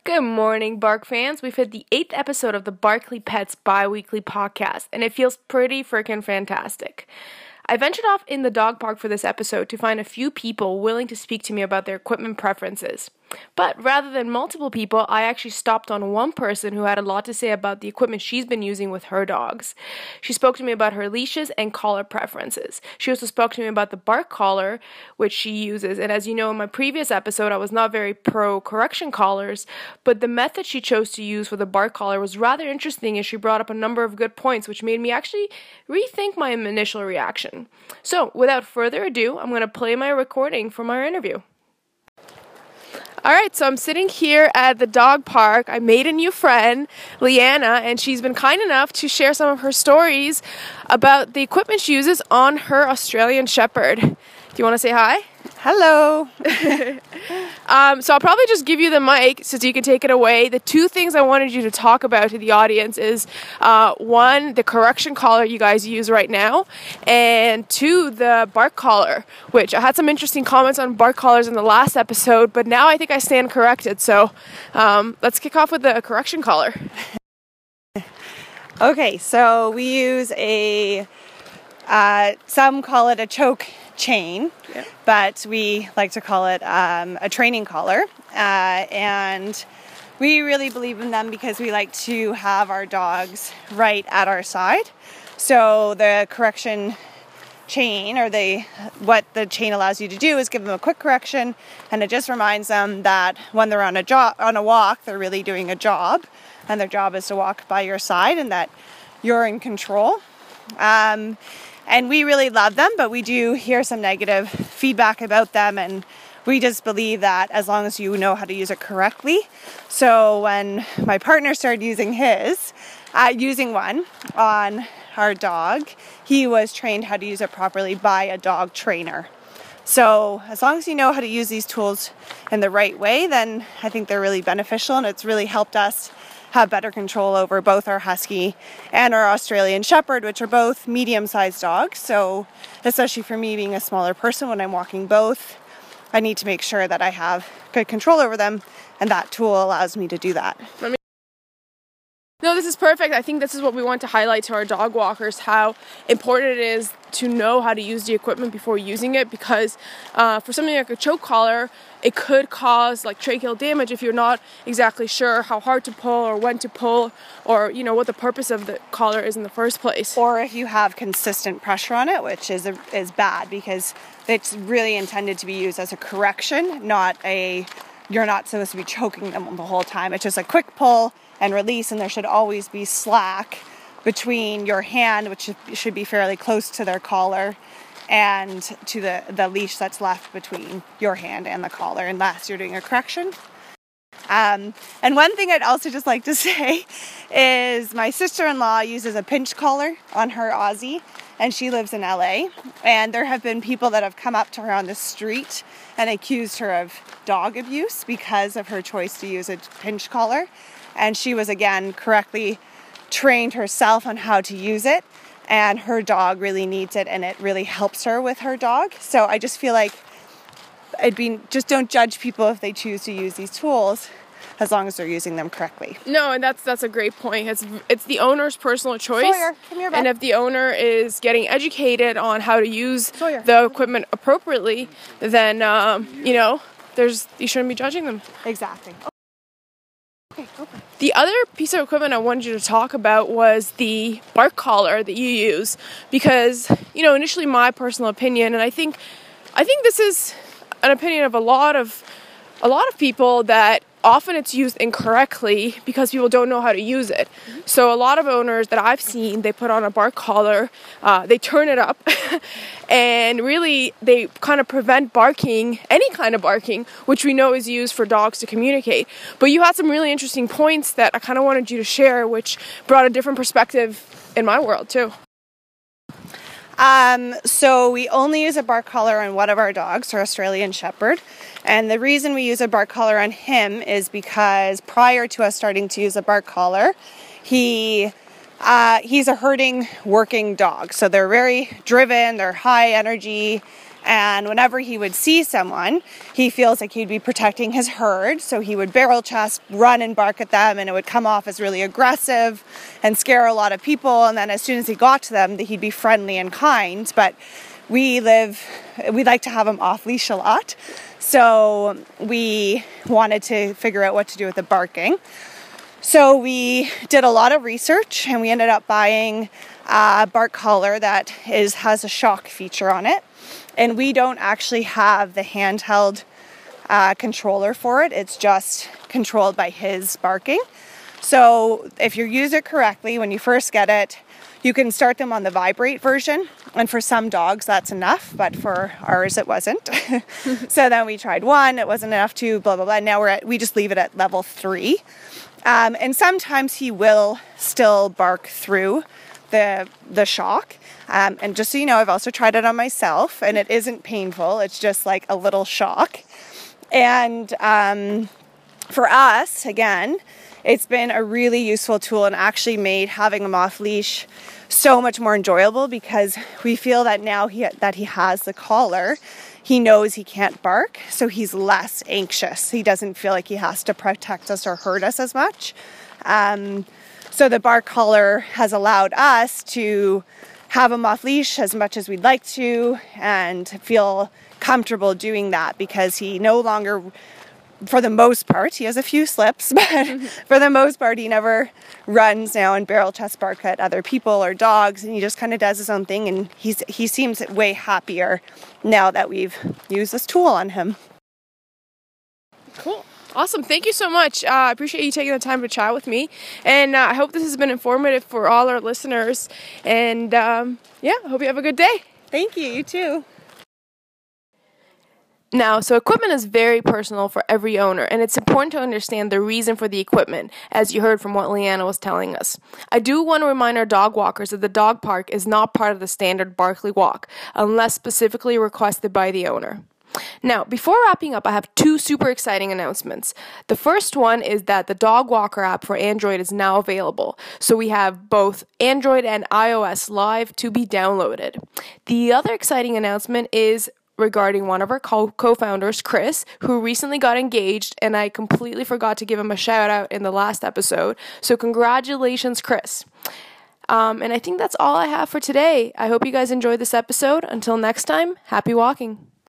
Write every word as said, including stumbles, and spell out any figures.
Good morning, Bark fans. We've hit the eighth episode of the Barkley Pets bi-weekly podcast, and it feels pretty freaking fantastic. I ventured off in the dog park for this episode to find a few people willing to speak to me about their equipment preferences. But rather than multiple people, I actually stopped on one person who had a lot to say about the equipment she's been using with her dogs. She spoke to me about her leashes and collar preferences. She also spoke to me about the bark collar, which she uses. And as you know, in my previous episode, I was not very pro correction collars, but the method she chose to use for the bark collar was rather interesting, as she brought up a number of good points, which made me actually rethink my initial reaction. So, without further ado, I'm going to play my recording from our interview. Alright, so I'm sitting here at the dog park. I made a new friend, Leanna, and she's been kind enough to share some of her stories about the equipment she uses on her Australian Shepherd. Do you want to say hi? Hello. um, so I'll probably just give you the mic so you can take it away. The two things I wanted you to talk about to the audience is, uh, one, the correction collar you guys use right now, and two, the bark collar, which I had some interesting comments on bark collars in the last episode, but now I think I stand corrected. So um, let's kick off with the correction collar. Okay, so we use a, uh, some call it a choke chain, yeah. But we like to call it um, a training collar, uh, and we really believe in them because we like to have our dogs right at our side. So the correction chain, or the what the chain allows you to do is give them a quick correction, and it just reminds them that when they're on a job on a walk, they're really doing a job, and their job is to walk by your side, and that you're in control. Um, And we really love them, but we do hear some negative feedback about them, and we just believe that as long as you know how to use it correctly. So when my partner started using his, uh, using one on our dog, he was trained how to use it properly by a dog trainer. So as long as you know how to use these tools in the right way, then I think they're really beneficial, and it's really helped us have better control over both our Husky and our Australian Shepherd, which are both medium-sized dogs. So especially for me, being a smaller person, when I'm walking both, I need to make sure that I have good control over them, and that tool allows me to do that. No, this is perfect. I think this is what we want to highlight to our dog walkers, how important it is to know how to use the equipment before using it, because uh, for something like a choke collar, it could cause like tracheal damage if you're not exactly sure how hard to pull or when to pull, or you know what the purpose of the collar is in the first place. Or if you have consistent pressure on it, which is a, is bad, because it's really intended to be used as a correction, not a, you're not supposed to be choking them the whole time. It's just a quick pull and release, and there should always be slack between your hand, which should be fairly close to their collar, and to the, the leash that's left between your hand and the collar, unless you're doing a correction. Um, and one thing I'd also just like to say is my sister-in-law uses a pinch collar on her Aussie, and she lives in L A, and there have been people that have come up to her on the street and accused her of dog abuse because of her choice to use a pinch collar. And she was, again, correctly trained herself on how to use it, and her dog really needs it, and it really helps her with her dog. So I just feel like it'd be, just don't judge people if they choose to use these tools, as long as they're using them correctly. No, and that's that's a great point. It's it's the owner's personal choice. Sawyer, come here, bud. And if the owner is getting educated on how to use Sawyer. the equipment appropriately, then um, you know, there's you shouldn't be judging them. Exactly. Okay, open. The other piece of equipment I wanted you to talk about was the bark collar that you use, because, you know, initially my personal opinion, and I think I think this is an opinion of a lot of a lot of people, that often it's used incorrectly because people don't know how to use it. Mm-hmm. So a lot of owners that I've seen, they put on a bark collar, uh, they turn it up, and really they kind of prevent barking, any kind of barking, which we know is used for dogs to communicate. But you had some really interesting points that I kind of wanted you to share, which brought a different perspective in my world too. Um, so we only use a bark collar on one of our dogs, our Australian Shepherd. And the reason we use a bark collar on him is because prior to us starting to use a bark collar, he uh, he's a herding, working dog. So they're very driven, they're high energy, And whenever he would see someone, he feels like he'd be protecting his herd. So he would barrel chest, run and bark at them, and it would come off as really aggressive and scare a lot of people. And then as soon as he got to them, he'd be friendly and kind. But we live, we like to have him off leash a lot. So we wanted to figure out what to do with the barking. So we did a lot of research, and we ended up buying a bark collar that is has a shock feature on it. And we don't actually have the handheld uh, controller for it. It's just controlled by his barking. So if you use it correctly, when you first get it, you can start them on the vibrate version. And for some dogs, that's enough. But for ours, it wasn't. So then we tried one. It wasn't enough to blah, blah, blah. Now we're at, we just leave it at level three. Um, and sometimes he will still bark through the the shock. Um, and just so you know, I've also tried it on myself, and it isn't painful. It's just like a little shock. And um, for us, again, it's been a really useful tool and actually made having him off leash so much more enjoyable, because we feel that now he that he has the collar, he knows he can't bark, so he's less anxious. He doesn't feel like he has to protect us or hurt us as much. Um, so the bark collar has allowed us to have him off leash as much as we'd like to and feel comfortable doing that, because he no longer, for the most part, he has a few slips, but for the most part, he never runs now and barrel chest bark at other people or dogs, and he just kind of does his own thing, and he's he seems way happier now that we've used this tool on him. Cool. Awesome. Thank you so much. Uh, I appreciate you taking the time to chat with me. And uh, I hope this has been informative for all our listeners. And um, yeah, I hope you have a good day. Thank you. You too. Now, so equipment is very personal for every owner, and it's important to understand the reason for the equipment, as you heard from what Leanna was telling us. I do want to remind our dog walkers that the dog park is not part of the standard Barkley walk, unless specifically requested by the owner. Now, before wrapping up, I have two super exciting announcements. The first one is that the Dog Walker app for Android is now available. So we have both Android and iOS live to be downloaded. The other exciting announcement is regarding one of our co- co-founders, Chris, who recently got engaged, and I completely forgot to give him a shout out in the last episode. So congratulations, Chris. Um, and I think that's all I have for today. I hope you guys enjoyed this episode. Until next time, happy walking.